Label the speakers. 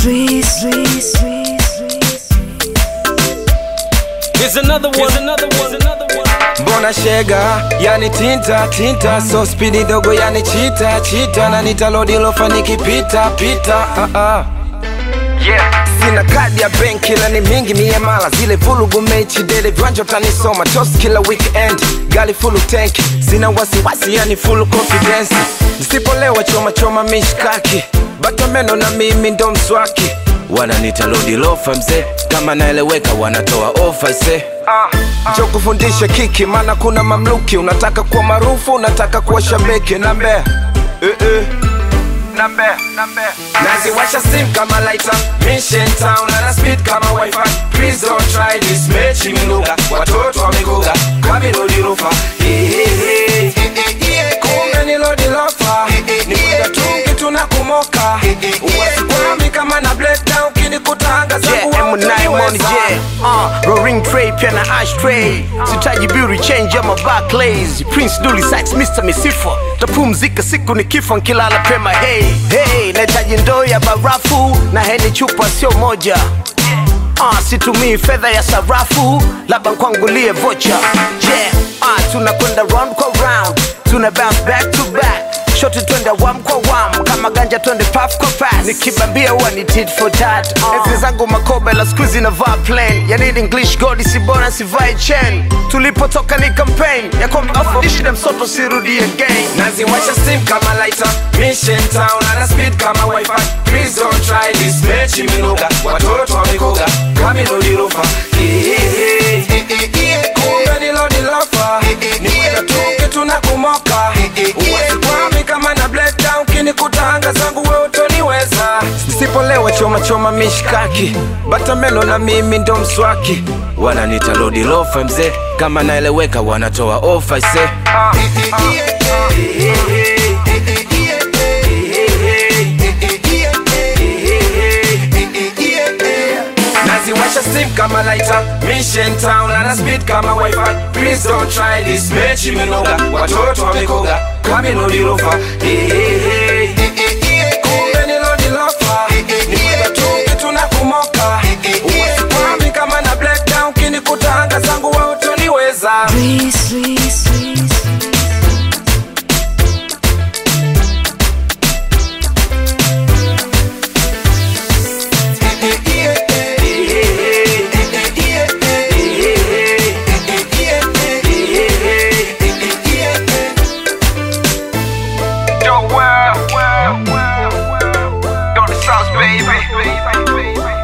Speaker 1: Here's another one.
Speaker 2: Mbona shega, yani tinta so speedy dogo yani cheetah na nitalodi lofa nikipita Yeah, sina kadi ya benki la ni mingi miemala. Zile vulugu mechi dele viwanja utanisoma. Toss kila weekend, gali fulu tanki. Sina wasiwasi yani full confidence. Nisipolewa choma mishkaki. Bata meno na mimi ndo mswaki. Wananita lodi lofa mzee, kama naeleweka wanatoa offer se. Njoo kufundisha kiki, maana kuna mamluki. Unataka kuwa maarufu, unataka kuwa shabiki. Nambe naziwasha sim kama lighter. Mission town, na speed kama wifi. Please don't try this, mechi minuga. Watoto wamegoga, kami lodi lofa. Kumbe ni lodi lofa. Ni kuja tungi tunakumoka. Uwasikwami kama na breakdown. Kini kutanga zangu wa utaniweza.
Speaker 3: Roaring tray, pia na ashtray. Sitaji beauty change ama Barclays. Prince Dully Sykes, Mr. Misifa. Tapumzika siku nikifo nkilala pema. Hey, nahitaji ndoo ya barafu. Na heni chupa sio moja. Situmii fedha ya sarafu. Labda nkwangulie vocha. Tunakwenda round kwa round. Tuna bounce back to back. Shoti twende wam kwa wam. Kama ganja twende puff kwa pass. Nikibambia huwa ni tit for tat. Enzi zangu makobe la squeezy na vaa plain. Ya need English god sibona sivai chain. Tulipotoka ni campaign ya kwamba afadishi na msoto sirudi again.
Speaker 2: Naziwasha steam kama lighter. Mission town, na speed kama wifi. Please don't try this, mechi minuga. Watoto wamegoga, kami lodi lofa. Kumbe ni lodi lofa. Ni kuja tungi tunakumoka. Uwasikwami kama na breakdown. Kini kutanga zangu we utoniweza. Nisipolewa choma mishkaki. Bata meno na mimi ndo mswaki. Wananita lodi lofa mzee, kama naeleweka wanatoa offer se. Naziwasha steam kama lighter. Mission town, na speed kama wifi. Please don't try this, mechi minuga. Watoto wamekoga, kami lodi lofa. Kumbe ni lodi lofa. Ni kuja tungi tunakumoka. Uwasikwami kama na breakdown. Kini kutanga zangu we utoniweza. Yo, the sauce, baby.